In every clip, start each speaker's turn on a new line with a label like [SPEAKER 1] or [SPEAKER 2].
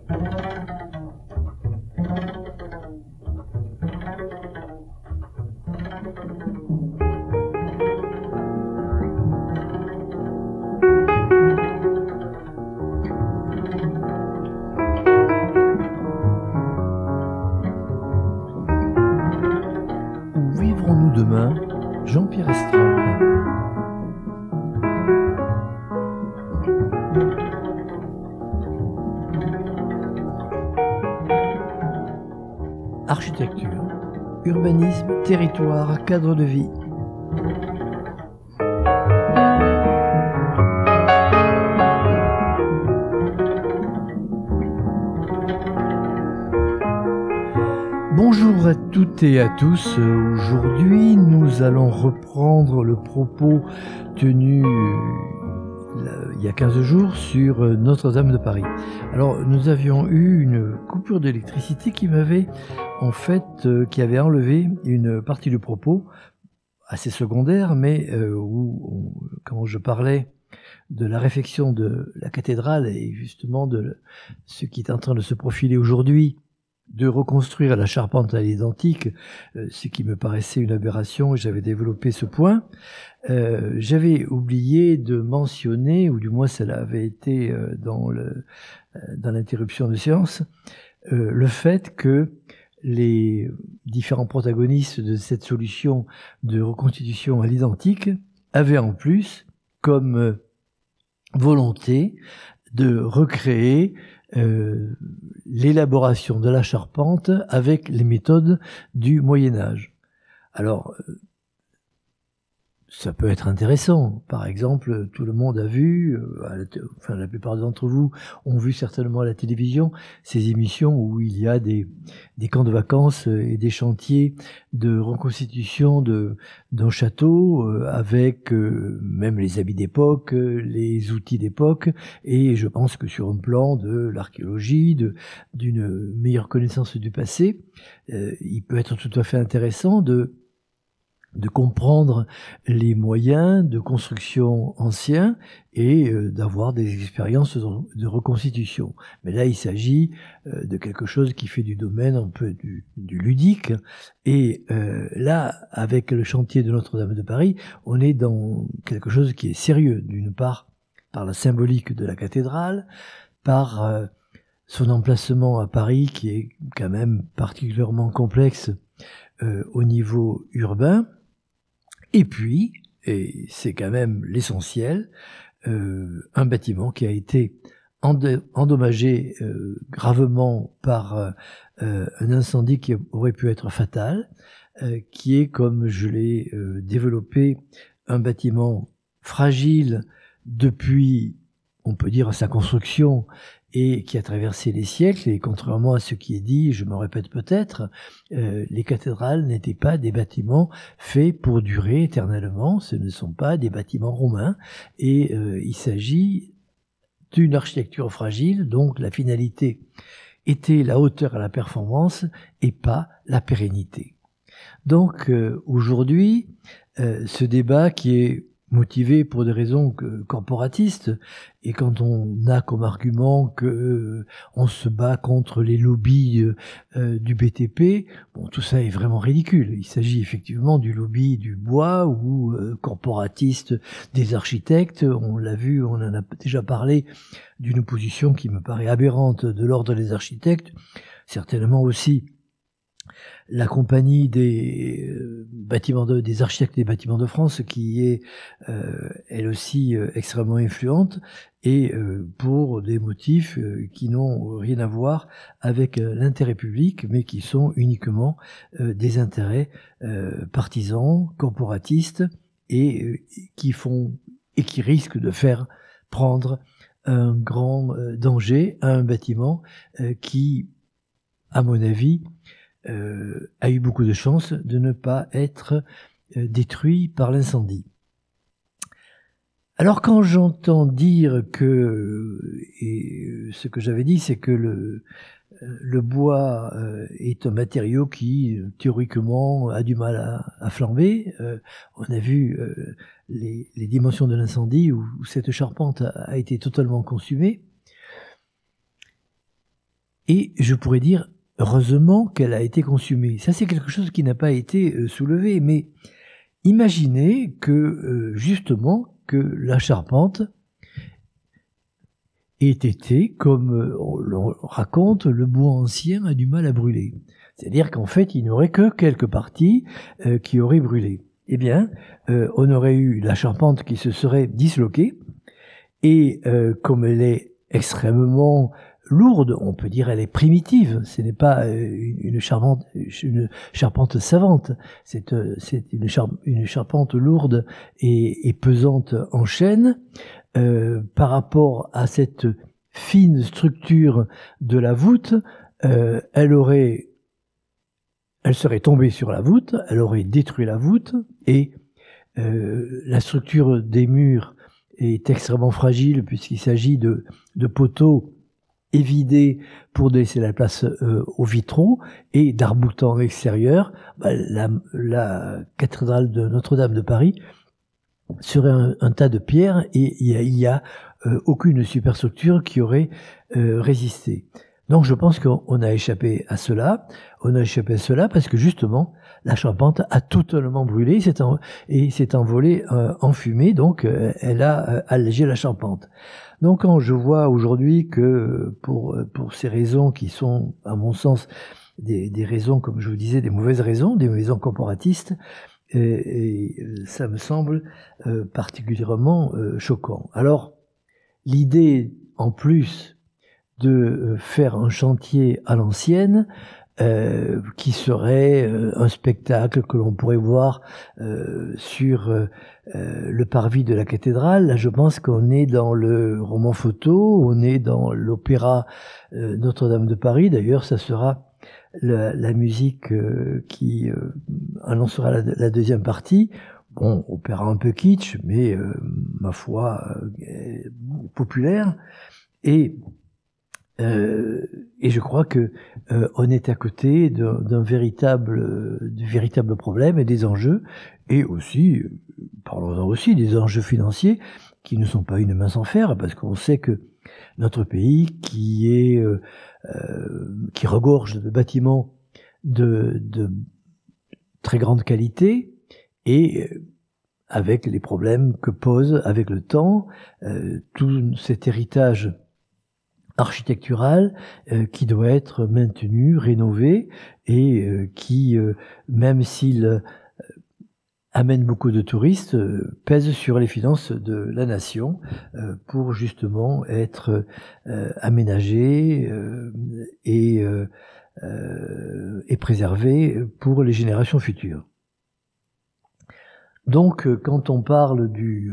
[SPEAKER 1] Où vivrons-nous demain? Jean-Pierre Estrand. Architecture, urbanisme, territoire, cadre de vie. Bonjour à toutes et à tous. Aujourd'hui, nous allons reprendre le propos tenu il y a 15 jours sur Notre-Dame de Paris. Alors, nous avions eu une coupure d'électricité qui m'avait qui avait enlevé une partie du propos assez secondaire, mais quand je parlais de la réfection de la cathédrale et justement de ce qui est en train de se profiler aujourd'hui, de reconstruire la charpente à l'identique, ce qui me paraissait une aberration, et j'avais développé ce point. J'avais oublié de mentionner, ou du moins ça avait été dans l'interruption de séance, le fait que les différents protagonistes de cette solution de reconstitution à l'identique avaient en plus comme volonté de recréer l'élaboration de la charpente avec les méthodes du Moyen-Âge. Alors, ça peut être intéressant. Par exemple, tout le monde a vu, la plupart d'entre vous ont vu certainement à la télévision ces émissions où il y a des camps de vacances et des chantiers de reconstitution d'un château avec même les habits d'époque, les outils d'époque, et je pense que sur un plan de l'archéologie, d'une meilleure connaissance du passé, il peut être tout à fait intéressant de comprendre les moyens de construction anciens et d'avoir des expériences de reconstitution. Mais là, il s'agit de quelque chose qui fait du domaine un peu du ludique. Et là, avec le chantier de Notre-Dame de Paris, on est dans quelque chose qui est sérieux. D'une part, par la symbolique de la cathédrale, par son emplacement à Paris, qui est quand même particulièrement complexe au niveau urbain. Et puis, et c'est quand même l'essentiel, un bâtiment qui a été endommagé gravement par un incendie qui aurait pu être fatal, qui est, comme je l'ai développé, un bâtiment fragile depuis, on peut dire, sa construction, et qui a traversé les siècles, et contrairement à ce qui est dit, je me répète peut-être, les cathédrales n'étaient pas des bâtiments faits pour durer éternellement, ce ne sont pas des bâtiments romains, et il s'agit d'une architecture fragile, donc la finalité était la hauteur et la performance, et pas la pérennité. Donc aujourd'hui, ce débat qui est motivé pour des raisons corporatistes, et quand on a comme argument que on se bat contre les lobbies du BTP, bon, tout ça est vraiment ridicule. Il s'agit effectivement du lobby du bois ou corporatiste des architectes. On l'a vu, on en a déjà parlé d'une position qui me paraît aberrante de l'ordre des architectes, certainement aussi la compagnie des des architectes des bâtiments de France, qui est elle aussi extrêmement influente, et pour des motifs qui n'ont rien à voir avec l'intérêt public, mais qui sont uniquement des intérêts partisans, corporatistes, et qui risquent de faire prendre un grand danger à un bâtiment qui, à mon avis, a eu beaucoup de chance de ne pas être détruit par l'incendie. Alors quand j'entends dire que, et ce que j'avais dit, c'est que le bois est un matériau qui, théoriquement, a du mal à flamber. On a vu les dimensions de l'incendie où cette charpente a été totalement consumée. Et je pourrais dire, heureusement qu'elle a été consumée. Ça, c'est quelque chose qui n'a pas été soulevé, mais imaginez que, justement, que la charpente ait été, comme on le raconte, le bois ancien a du mal à brûler. C'est-à-dire qu'en fait, il n'y aurait que quelques parties qui auraient brûlé. Eh bien, on aurait eu la charpente qui se serait disloquée, et comme elle est extrêmement lourde, on peut dire elle est primitive, ce n'est pas une charpente savante, c'est une charpente lourde et pesante en chêne, par rapport à cette fine structure de la voûte, elle serait tombée sur la voûte, elle aurait détruit la voûte, et la structure des murs est extrêmement fragile puisqu'il s'agit de poteaux évidés pour laisser la place aux vitraux et d'arcs-boutants extérieurs. La cathédrale de Notre-Dame de Paris serait un tas de pierres et il y a aucune superstructure qui aurait résisté. Donc je pense qu'on a échappé à cela. On a échappé à cela parce que justement la charpente a totalement brûlé et s'est envolée en fumée, donc elle a allégé la charpente. Donc quand je vois aujourd'hui que pour ces raisons qui sont à mon sens des raisons, comme je vous disais, des mauvaises raisons corporatistes, et ça me semble particulièrement choquant. Alors l'idée en plus de faire un chantier à l'ancienne, qui serait un spectacle que l'on pourrait voir sur le parvis de la cathédrale. Là, je pense qu'on est dans le roman photo, on est dans l'opéra Notre-Dame de Paris. D'ailleurs, ça sera la musique qui annoncera la deuxième partie. Bon, opéra un peu kitsch, mais ma foi populaire. Et je crois que on est à côté d'un véritable problème et des enjeux, et aussi, parlons-en aussi, des enjeux financiers qui ne sont pas une mince affaire, parce qu'on sait que notre pays, qui regorge de bâtiments de très grande qualité, et avec les problèmes que pose avec le temps tout cet héritage architectural qui doit être maintenu, rénové, et qui, même s'il amène beaucoup de touristes, pèse sur les finances de la nation pour justement être aménagé et préservé pour les générations futures. Donc quand on parle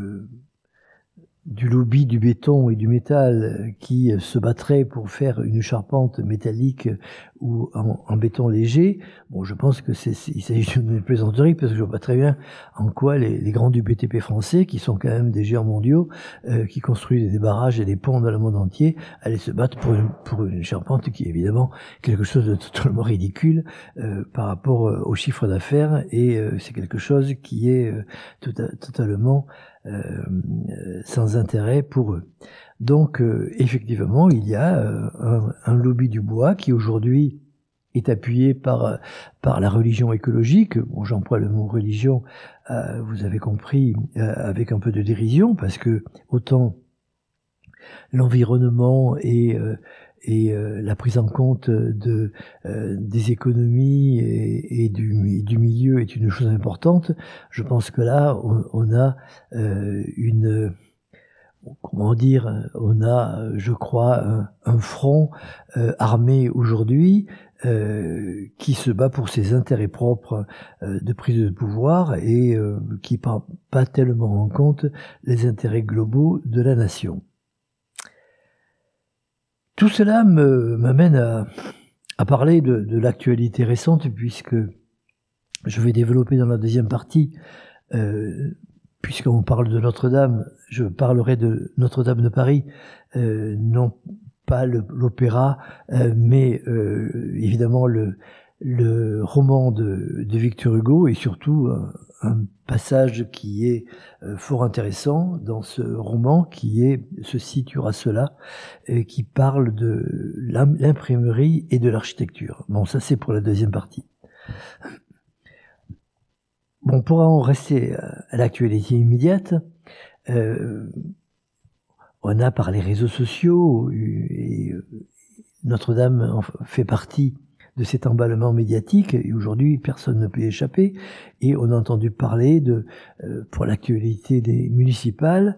[SPEAKER 1] du lobby du béton et du métal qui se battrait pour faire une charpente métallique ou en béton léger, bon, je pense que il s'agit d'une plaisanterie, parce que je vois pas très bien en quoi les grands du BTP français, qui sont quand même des géants mondiaux, qui construisent des barrages et des ponts dans le monde entier, allaient se battre pour une charpente qui est évidemment quelque chose de totalement ridicule par rapport au chiffre d'affaires, et c'est quelque chose qui est totalement sans intérêt pour eux. Donc effectivement, il y a un lobby du bois qui aujourd'hui est appuyé par la religion écologique. Bon, j'emploie le mot religion, vous avez compris, avec un peu de dérision, parce que autant l'environnement et la prise en compte des économies et du milieu est une chose importante. Je pense que là, on a on a, je crois, un front armé aujourd'hui qui se bat pour ses intérêts propres de prise de pouvoir, et qui ne prend pas tellement en compte les intérêts globaux de la nation. Tout cela m'amène à parler de l'actualité récente, puisque je vais développer dans la deuxième partie, puisqu'on parle de Notre-Dame, je parlerai de Notre-Dame de Paris, non pas l'opéra, mais évidemment le roman de Victor Hugo et surtout un passage qui est fort intéressant dans ce roman qui est « Ceci tuera cela » qui parle de l'imprimerie et de l'architecture. Bon, ça c'est pour la deuxième partie. Bon, pour en rester à l'actualité immédiate, on a par les réseaux sociaux, et Notre-Dame en fait partie de cet emballement médiatique, et aujourd'hui personne ne peut y échapper, et on a entendu parler de, pour l'actualité des municipales,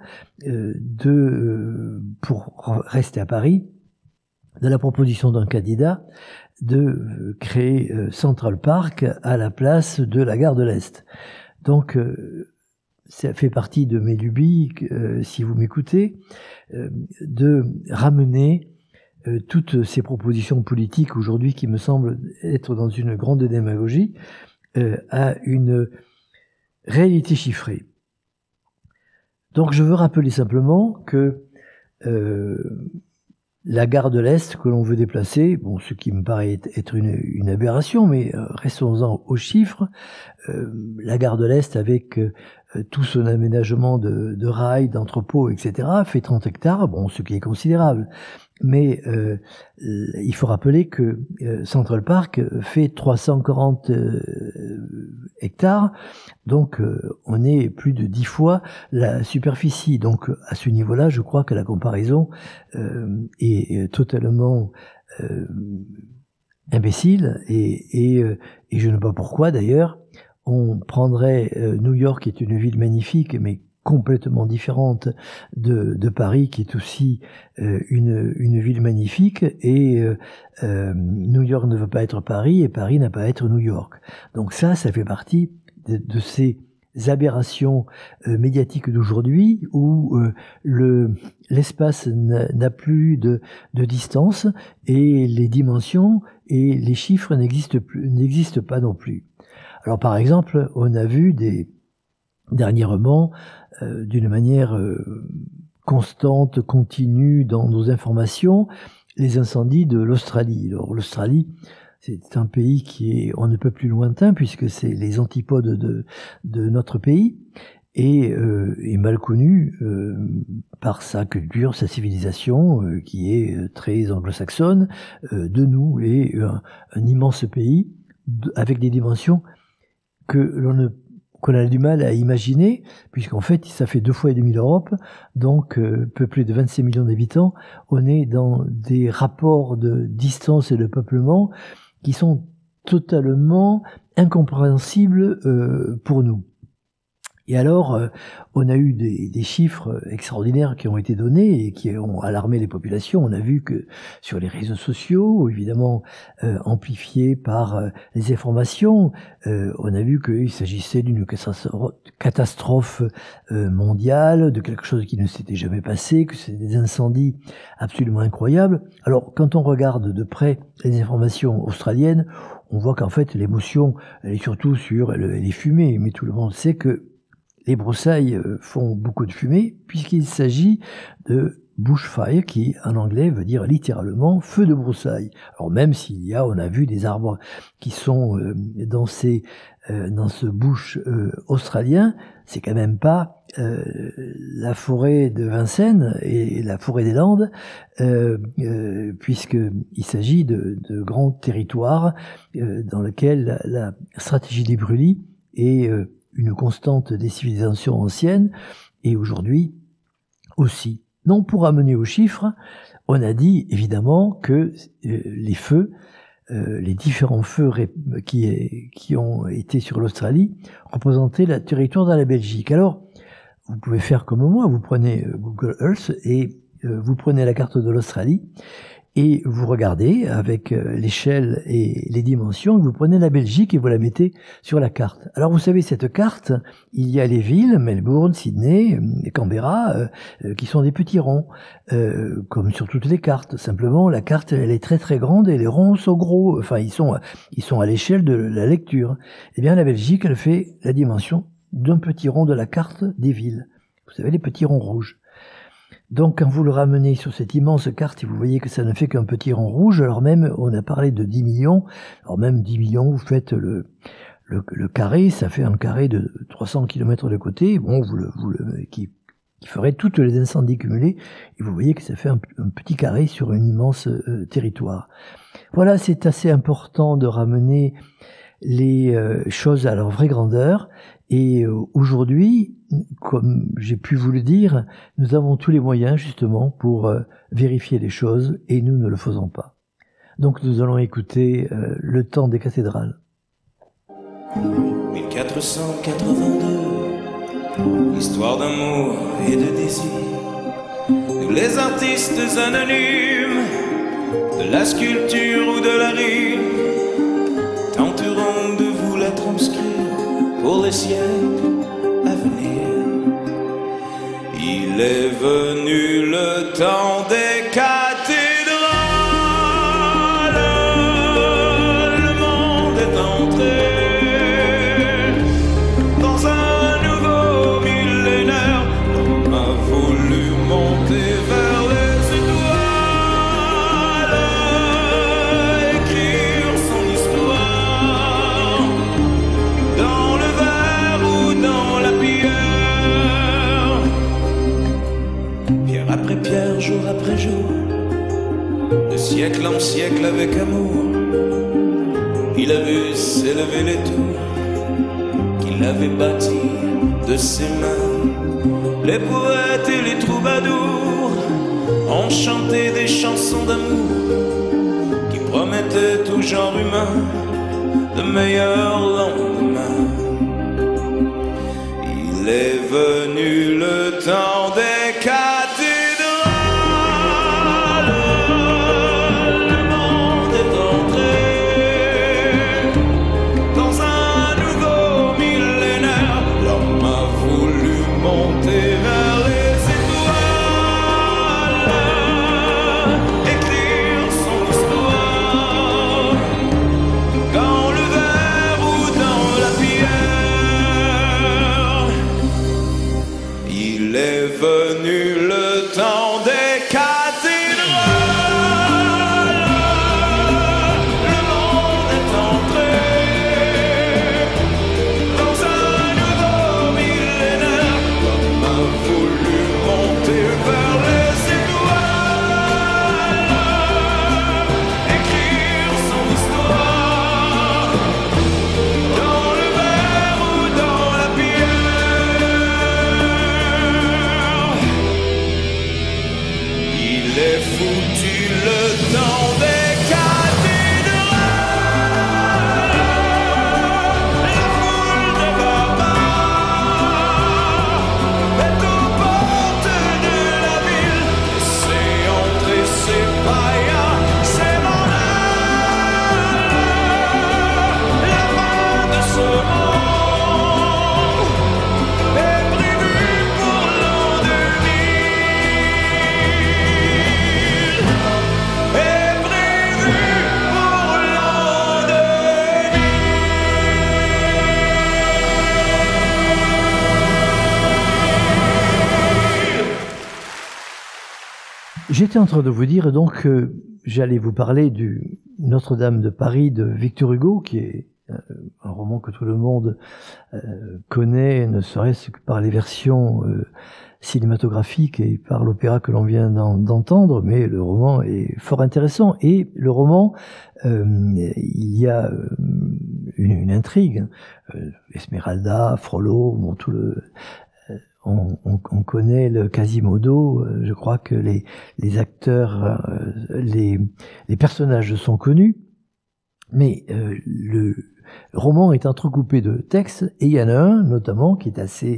[SPEAKER 1] pour rester à Paris, de la proposition d'un candidat de créer Central Park à la place de la gare de l'Est. Donc, ça fait partie de mes lubies, si vous m'écoutez, de ramener toutes ces propositions politiques aujourd'hui qui me semblent être dans une grande démagogie à une réalité chiffrée. Donc je veux rappeler simplement que la gare de l'Est que l'on veut déplacer, bon, ce qui me paraît être une aberration, mais restons-en aux chiffres. La gare de l'Est avec tout son aménagement de rails, d'entrepôts, etc., fait 30 hectares, bon, ce qui est considérable. Mais il faut rappeler que Central Park fait 340 hectares, donc on est plus de 10 fois la superficie. Donc à ce niveau-là, je crois que la comparaison est totalement imbécile et je ne sais pas pourquoi d'ailleurs. On prendrait New York, qui est une ville magnifique, mais complètement différente de Paris, qui est aussi une ville magnifique, et New York ne veut pas être Paris, et Paris n'a pas à être New York. Donc ça fait partie de ces aberrations médiatiques d'aujourd'hui, où l'espace n'a plus de distance, et les dimensions et les chiffres n'existent pas non plus. Alors par exemple, on a vu dernièrement, d'une manière constante, continue dans nos informations, les incendies de l'Australie. Alors l'Australie, c'est un pays qui est on ne peut plus lointain puisque c'est les antipodes de notre pays et est mal connu par sa culture, sa civilisation qui est très anglo-saxonne de nous, et un immense pays avec des dimensions qu'on a du mal à imaginer, puisqu'en fait, ça fait 2,5 fois l'Europe, donc peuplé de 25 millions d'habitants, on est dans des rapports de distance et de peuplement qui sont totalement incompréhensibles pour nous. Et alors, on a eu des chiffres extraordinaires qui ont été donnés et qui ont alarmé les populations. On a vu que sur les réseaux sociaux, évidemment amplifiés par les informations, on a vu qu'il s'agissait d'une catastrophe mondiale, de quelque chose qui ne s'était jamais passé, que c'était des incendies absolument incroyables. Alors, quand on regarde de près les informations australiennes, on voit qu'en fait, l'émotion, elle est surtout sur les fumées, mais tout le monde sait que les broussailles font beaucoup de fumée, puisqu'il s'agit de bushfire, qui en anglais veut dire littéralement feu de broussailles. Alors même on a vu des arbres qui sont dans ce bush australien, c'est quand même pas la forêt de Vincennes et la forêt des Landes, puisqu'il s'agit de grands territoires dans lesquels la stratégie des brûlis est une constante des civilisations anciennes, et aujourd'hui aussi. Donc pour amener aux chiffres, on a dit évidemment que les feux, les différents feux qui ont été sur l'Australie, représentaient le territoire de la Belgique. Alors, vous pouvez faire comme moi, vous prenez Google Earth et vous prenez la carte de l'Australie, et vous regardez avec l'échelle et les dimensions, vous prenez la Belgique et vous la mettez sur la carte. Alors vous savez, cette carte, il y a les villes, Melbourne, Sydney, Canberra, qui sont des petits ronds, comme sur toutes les cartes. Simplement, la carte, elle est très très grande et les ronds sont gros, enfin ils sont à l'échelle de la lecture. Eh bien la Belgique, elle fait la dimension d'un petit rond de la carte des villes. Vous savez, les petits ronds rouges. Donc quand vous le ramenez sur cette immense carte et vous voyez que ça ne fait qu'un petit rond rouge, alors même on a parlé de 10 millions, alors même 10 millions, vous faites le carré, ça fait un carré de 300 km de côté, bon, qui ferait toutes les incendies cumulés, et vous voyez que ça fait un petit carré sur un immense territoire. Voilà, c'est assez important de ramener les choses à leur vraie grandeur, et aujourd'hui, comme j'ai pu vous le dire, nous avons tous les moyens justement pour vérifier les choses, et nous ne le faisons pas. Donc nous allons écouter Le temps des cathédrales.
[SPEAKER 2] 1482, histoire d'amour et de désir. Les artistes anonymes de la sculpture ou de la rime tenteront de vous la transcrire pour les siècles à venir. Il est venu le temps des cathédrales. Le monde est entré dans un nouveau millénaire. L'homme a voulu monter vers les étoiles, écrire son histoire dans le verre ou dans la pierre. Pierre après pierre, jour après jour, de siècle en siècle avec amour, il a vu s'élever les tours qu'il avait bâties de ses mains. Les poètes et les troubadours ont chanté des chansons d'amour qui promettaient au genre humain de meilleurs lendemains. Il est venu le temps des cathédrales. Le monde est entré dans un nouveau millénaire. L'homme a voulu monter vers les étoiles, écrire son histoire dans le verre ou dans la pierre. Il est venu le temps des cathédrales. Le monde est entré dans un nouveau millénaire. L'homme a voulu monter vers les étoiles, écrire son histoire dans le verre ou dans la pierre. Il est foutu le temps des cathédrales. La foule de barbares est aux portes de la ville. Laissez entrer ces païens, ces monarques. La fin de ce monde est prévue pour l'an 2000. Est prévue pour l'an 2000.
[SPEAKER 1] J'étais en train de vous dire donc que j'allais vous parler du Notre-Dame de Paris de Victor Hugo, qui est un roman que tout le monde connaît, ne serait-ce que par les versions cinématographiques et par l'opéra que l'on vient d'entendre, mais le roman est fort intéressant. Et le roman, il y a une intrigue. Esmeralda, Frollo, bon, tout le... On connaît le Quasimodo, je crois que les acteurs, les personnages sont connus, mais le roman est entrecoupé de textes, et il y en a un notamment qui est assez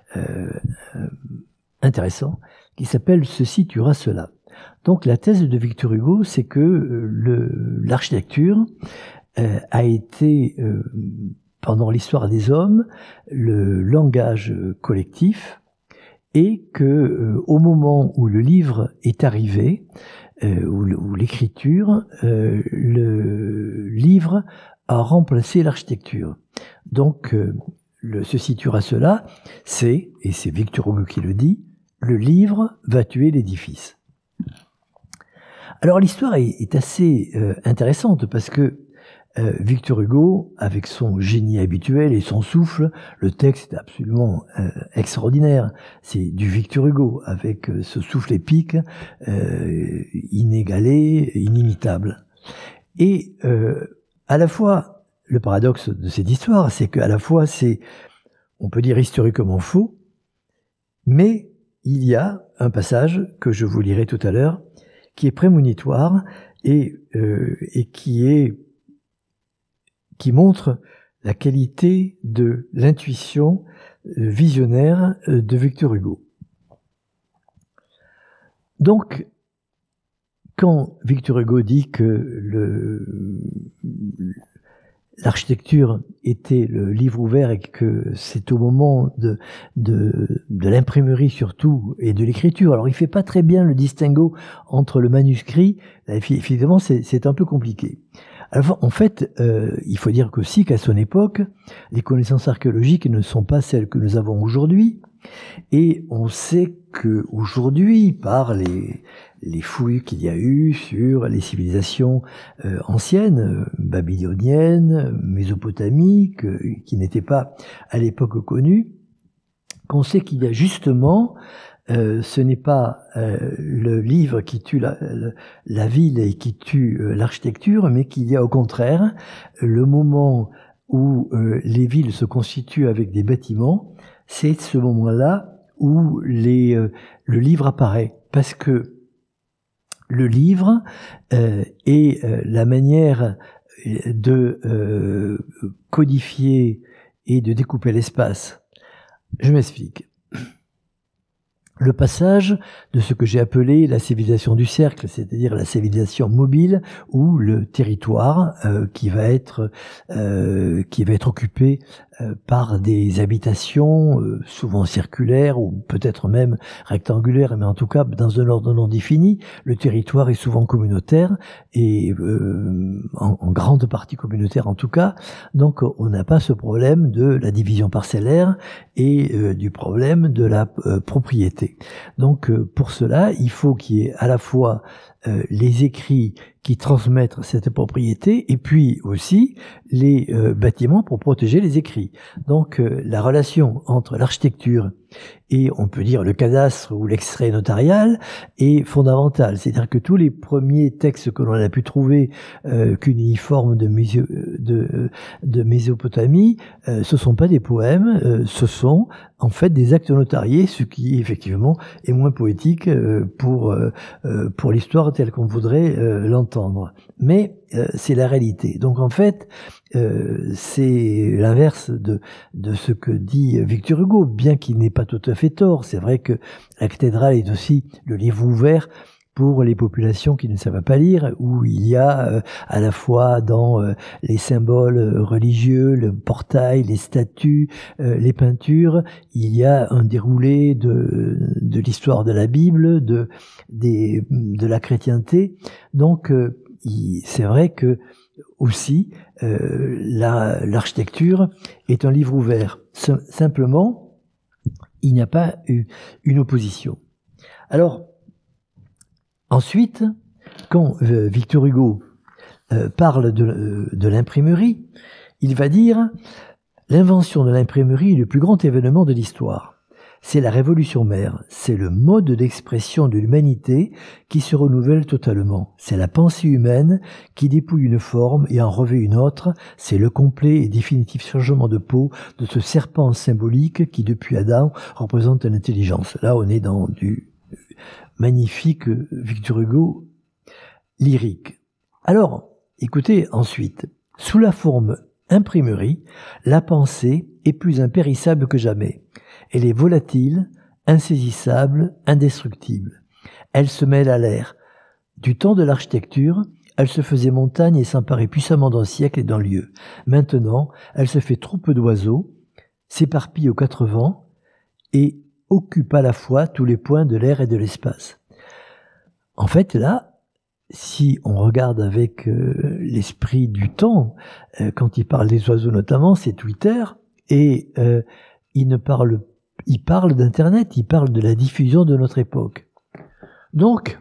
[SPEAKER 1] intéressant, qui s'appelle « Ceci tuera cela ». Donc la thèse de Victor Hugo, c'est que l'architecture a été... pendant l'histoire des hommes, le langage collectif, et que au moment où le livre est arrivé, ou l'écriture, le livre a remplacé l'architecture. Donc, ceci tuera cela, et c'est Victor Hugo qui le dit, le livre va tuer l'édifice. Alors l'histoire est assez intéressante parce que Victor Hugo, avec son génie habituel et son souffle, le texte est absolument extraordinaire. C'est du Victor Hugo, avec ce souffle épique, inégalé, inimitable. Et à la fois, le paradoxe de cette histoire, c'est qu'à la fois c'est, on peut dire historiquement faux, mais il y a un passage que je vous lirai tout à l'heure, qui est prémonitoire et qui montre la qualité de l'intuition visionnaire de Victor Hugo. Donc, quand Victor Hugo dit que l'architecture était le livre ouvert et que c'est au moment de l'imprimerie surtout et de l'écriture, alors il fait pas très bien le distinguo entre le manuscrit, évidemment c'est un peu compliqué. Alors, en fait, il faut dire aussi qu'à son époque, les connaissances archéologiques ne sont pas celles que nous avons aujourd'hui, et on sait qu'aujourd'hui, par les fouilles qu'il y a eu sur les civilisations anciennes, babyloniennes, mésopotamiques, qui n'étaient pas à l'époque connues, qu'on sait qu'il y a justement ce n'est pas le livre qui tue la ville et qui tue l'architecture, mais qu'il y a au contraire le moment où les villes se constituent avec des bâtiments, c'est ce moment-là où le livre apparaît. Parce que le livre est la manière de codifier et de découper l'espace. Je m'explique. Le passage de ce que j'ai appelé la civilisation du cercle, c'est-à-dire la civilisation mobile ou le territoire qui va être occupé par des habitations souvent circulaires ou peut-être même rectangulaires, mais en tout cas dans un ordre non défini. Le territoire est souvent communautaire et en grande partie communautaire en tout cas. Donc on n'a pas ce problème de la division parcellaire et du problème de la propriété. Donc pour cela, il faut qu'il y ait à la fois les écrits qui transmettent cette propriété et puis aussi les bâtiments pour protéger les écrits. Donc la relation entre l'architecture et on peut dire le cadastre ou l'extrait notarial est fondamentale. C'est-à-dire que tous les premiers textes que l'on a pu trouver cuneiformes de Mésopotamie, ce sont pas des poèmes, ce sont en fait des actes notariés, ce qui effectivement est moins poétique pour l'histoire telle qu'on voudrait l'entendre. Mais c'est la réalité. Donc en fait, c'est l'inverse de ce que dit Victor Hugo, bien qu'il n'ait pas tout à fait tort. C'est vrai que la cathédrale est aussi le livre ouvert pour les populations qui ne savent pas lire, où il y a à la fois dans les symboles religieux, le portail, les statues, les peintures, il y a un déroulé de l'histoire de la Bible, de la chrétienté. Donc c'est vrai que aussi l'architecture est un livre ouvert. Simplement, il n'y a pas eu une opposition. Alors, ensuite, quand Victor Hugo parle de l'imprimerie, il va dire « L'invention de l'imprimerie est le plus grand événement de l'histoire. C'est la révolution mère, c'est le mode d'expression de l'humanité qui se renouvelle totalement. C'est la pensée humaine qui dépouille une forme et en revêt une autre. C'est le complet et définitif changement de peau de ce serpent symbolique qui, depuis Adam, représente l'intelligence. » Là, on est dans du magnifique Victor Hugo lyrique. Alors, écoutez ensuite, sous la forme imprimerie, la pensée est plus impérissable que jamais. Elle est volatile, insaisissable, indestructible. Elle se mêle à l'air. Du temps de l'architecture, elle se faisait montagne et s'emparait puissamment d'un siècle et d'un lieu. Maintenant, elle se fait troupe d'oiseaux, s'éparpille aux quatre vents et occupe à la fois tous les points de l'air et de l'espace. En fait, là, si on regarde avec l'esprit du temps, quand il parle des oiseaux notamment, c'est Twitter, et il ne parle il parle d'Internet, il parle de la diffusion de notre époque. Donc,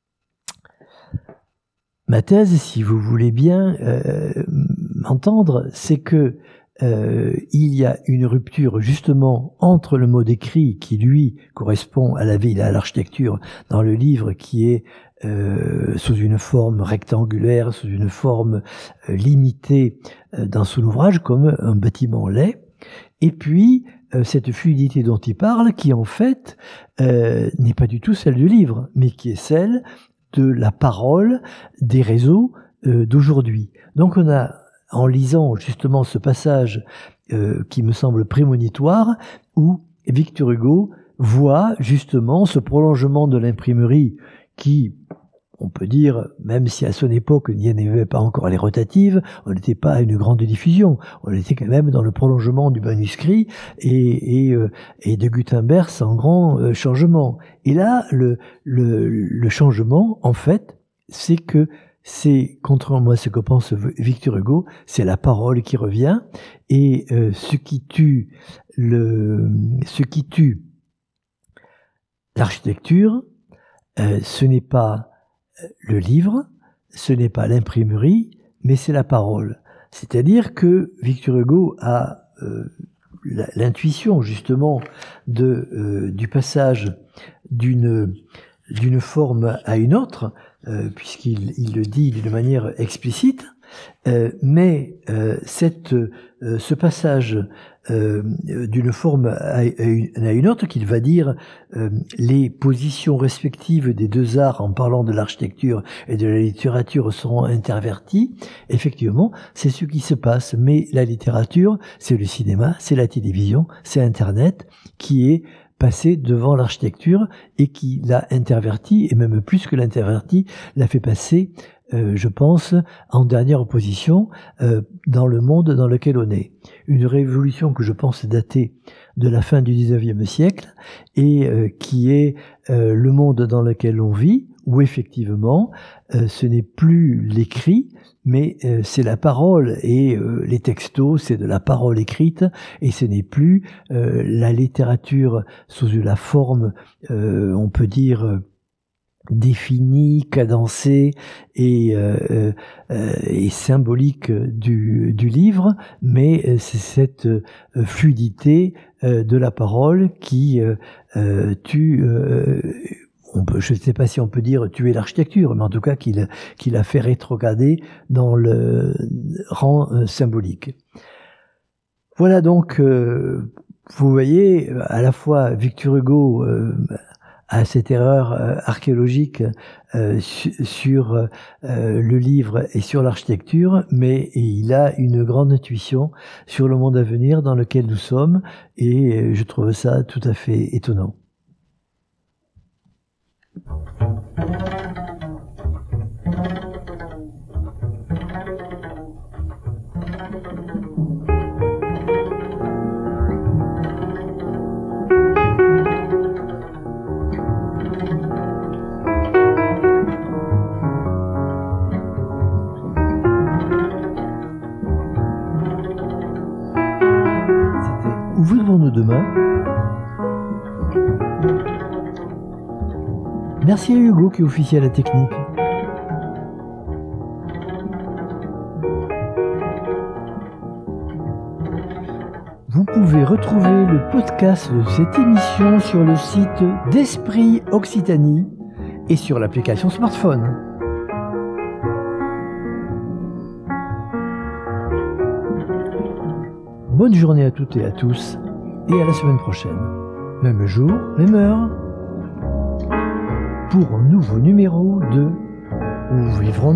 [SPEAKER 1] ma thèse, si vous voulez bien m'entendre, c'est que il y a une rupture justement entre le mode écrit qui lui correspond à la ville, à l'architecture dans le livre qui est sous une forme rectangulaire, sous une forme limitée dans son ouvrage comme un bâtiment l'est, et puis cette fluidité dont il parle qui en fait n'est pas du tout celle du livre, mais qui est celle de la parole des réseaux d'aujourd'hui. Donc on a, en lisant justement ce passage qui me semble prémonitoire, où Victor Hugo voit justement ce prolongement de l'imprimerie qui, on peut dire, même si à son époque il n'y en avait pas encore les rotatives, on n'était pas à une grande diffusion, on était quand même dans le prolongement du manuscrit et de Gutenberg sans grand changement. Et là, le changement, en fait, c'est que c'est, contrairement à ce que pense Victor Hugo, c'est la parole qui revient, et ce qui tue l'architecture, ce n'est pas le livre, ce n'est pas l'imprimerie, mais c'est la parole. C'est-à-dire que Victor Hugo a l'intuition justement du passage d'une forme à une autre, puisqu'il le dit d'une manière explicite, mais ce passage d'une forme à une autre, qu'il va dire les positions respectives des deux arts en parlant de l'architecture et de la littérature seront interverties, effectivement, c'est ce qui se passe. Mais la littérature, c'est le cinéma, c'est la télévision, c'est Internet qui est passé devant l'architecture et qui l'a interverti, et même plus que l'interverti, l'a fait passer, je pense, en dernière position dans le monde dans lequel on est. Une révolution que je pense dater de la fin du XIXe siècle et qui est le monde dans lequel on vit, où effectivement ce n'est plus l'écrit, mais c'est la parole, et les textos, c'est de la parole écrite, et ce n'est plus la littérature sous la forme, on peut dire, définie, cadencée et symbolique du livre, mais c'est cette fluidité de la parole qui tue... je ne sais pas si on peut dire tuer l'architecture, mais en tout cas qu'il a fait rétrograder dans le rang symbolique. Voilà donc, vous voyez, à la fois Victor Hugo a cette erreur archéologique sur le livre et sur l'architecture, mais il a une grande intuition sur le monde à venir dans lequel nous sommes, et je trouve ça tout à fait étonnant. C'était Ouvrons-nous demain. Merci à Hugo qui officie à la technique. Vous pouvez retrouver le podcast de cette émission sur le site d'Esprit Occitanie et sur l'application smartphone. Bonne journée à toutes et à tous, et à la semaine prochaine. Même jour, même heure, pour un nouveau numéro de Où vivrons-nous demain ?